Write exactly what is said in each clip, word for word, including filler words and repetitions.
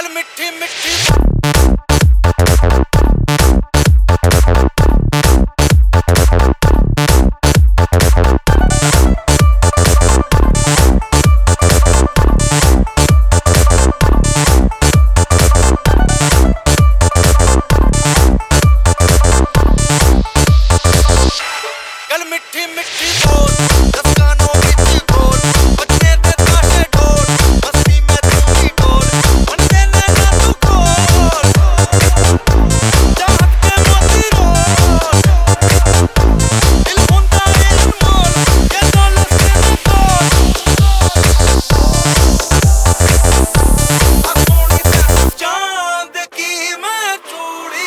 गल मिठी मिठी गल मिठी मिठी बोल दस गानों विच बोल बजने ते ताशे ढोल मस्ती में तू ही बोल बनदे ने ना तू खोल चाहत के मोती रोल दिल हुंदा है अनमोल ये दौलत से ना तोल आ सोनी ते चांद की मैं चूड़ी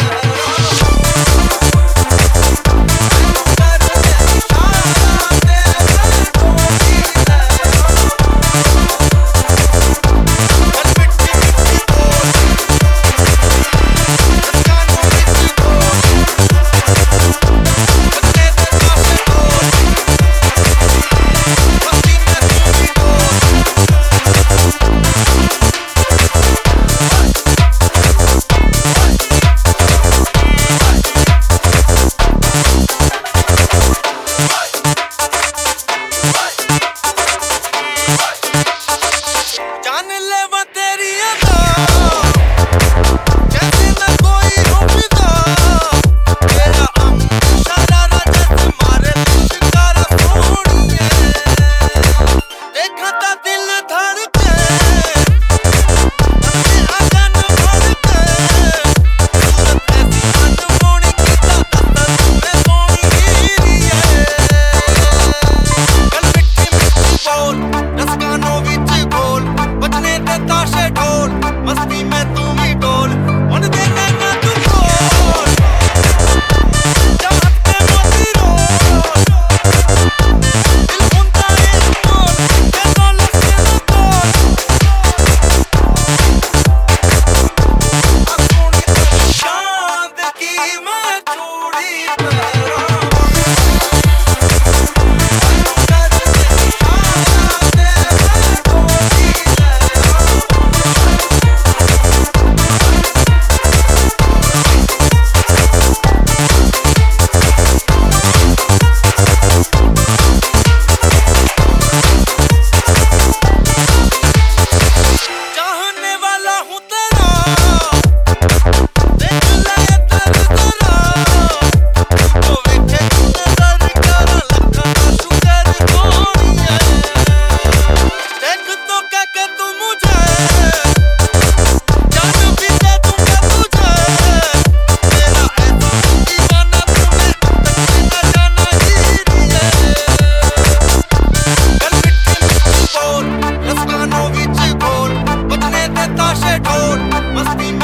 मस्ती में तू ही डोल उन देना ना तू खोल चाहत के मोती रोल दिल हुंदा है अनमोल ये दौलत से ना तोल आ सोनी ते चांद की मैं चूड़ी पहरा ढोल मस्ती